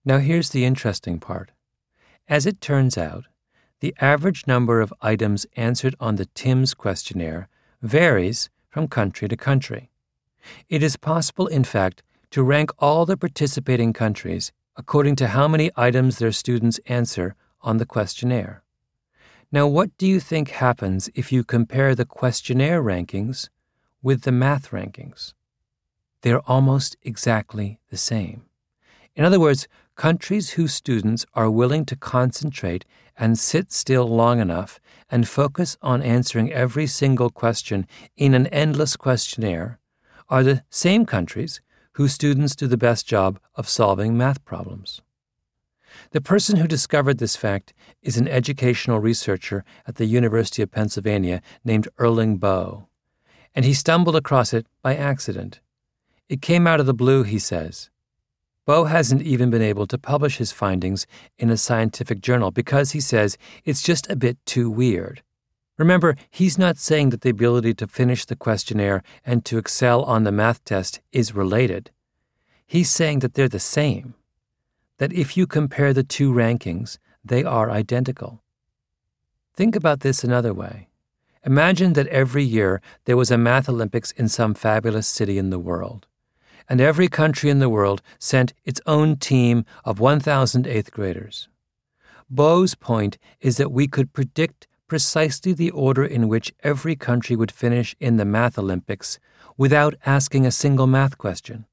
Now here's the interesting part. As it turns out, the average number of items answered on the TIMSS questionnaire varies from country to country. It is possible, in fact, to rank all the participating countries according to how many items their students answer on the questionnaire. Now, what do you think happens if you compare the questionnaire rankings with the math rankings? They're almost exactly the same. In other words, countries whose students are willing to concentrate and sit still long enough and focus on answering every single question in an endless questionnaire are the same countries whose students do the best job of solving math problems. The person who discovered this fact is an educational researcher at the University of Pennsylvania named Erling Boe, and he stumbled across it by accident. It came out of the blue, he says. Boe hasn't even been able to publish his findings in a scientific journal because, he says, it's just a bit too weird. Remember, he's not saying that the ability to finish the questionnaire and to excel on the math test is related. He's saying that they're the same, that if you compare the two rankings, they are identical. Think about this another way. Imagine that every year there was a math Olympics in some fabulous city in the world, and every country in the world sent its own team of 1,000 eighth graders. Boe's point is that we could predict precisely the order in which every country would finish in the math Olympics without asking a single math question.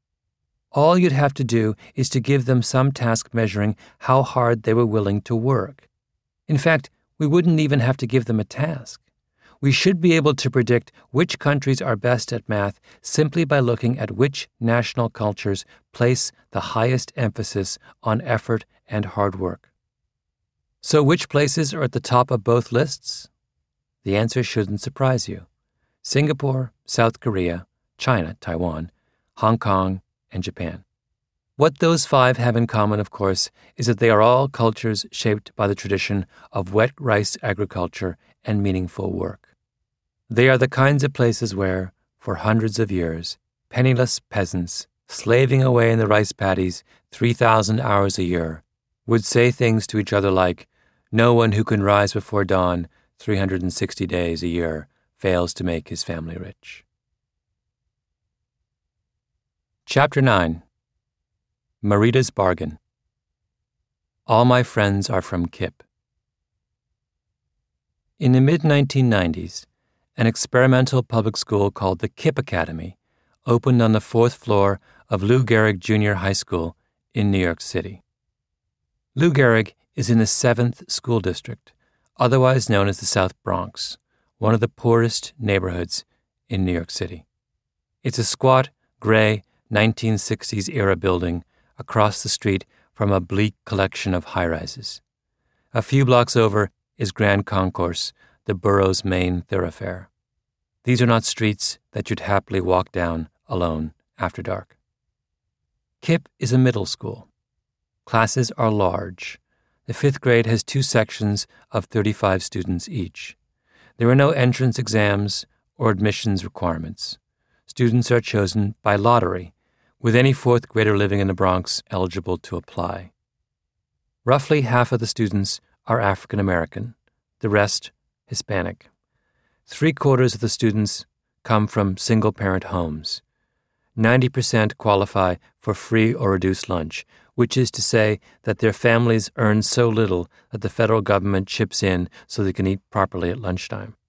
All you'd have to do is to give them some task measuring how hard they were willing to work. In fact, we wouldn't even have to give them a task. We should be able to predict which countries are best at math simply by looking at which national cultures place the highest emphasis on effort and hard work. So which places are at the top of both lists? The answer shouldn't surprise you. Singapore, South Korea, China, Taiwan, Hong Kong, and Japan. What those five have in common, of course, is that they are all cultures shaped by the tradition of wet rice agriculture and meaningful work. They are the kinds of places where, for hundreds of years, penniless peasants, slaving away in the rice paddies 3,000 hours a year, would say things to each other like, "No one who can rise before dawn 360 days a year fails to make his family rich." Chapter 9. Marita's Bargain. All my friends are from KIPP. In the mid-1990s, an experimental public school called the KIPP Academy opened on the 4th floor of Lou Gehrig Junior High School in New York City. Lou Gehrig is in the 7th School District, otherwise known as the South Bronx, one of the poorest neighborhoods in New York City. It's a squat, gray, 1960s-era building across the street from a bleak collection of high-rises. A few blocks over is Grand Concourse, the borough's main thoroughfare. These are not streets that you'd happily walk down alone after dark. KIPP is a middle school. Classes are large. The 5th grade has 2 sections of 35 students each. There are no entrance exams or admissions requirements. Students are chosen by lottery, with any 4th grader living in the Bronx eligible to apply. Roughly half of the students are African American, the rest Hispanic. 3/4 of the students come from single-parent homes. 90% qualify for free or reduced lunch, which is to say that their families earn so little that the federal government chips in so they can eat properly at lunchtime.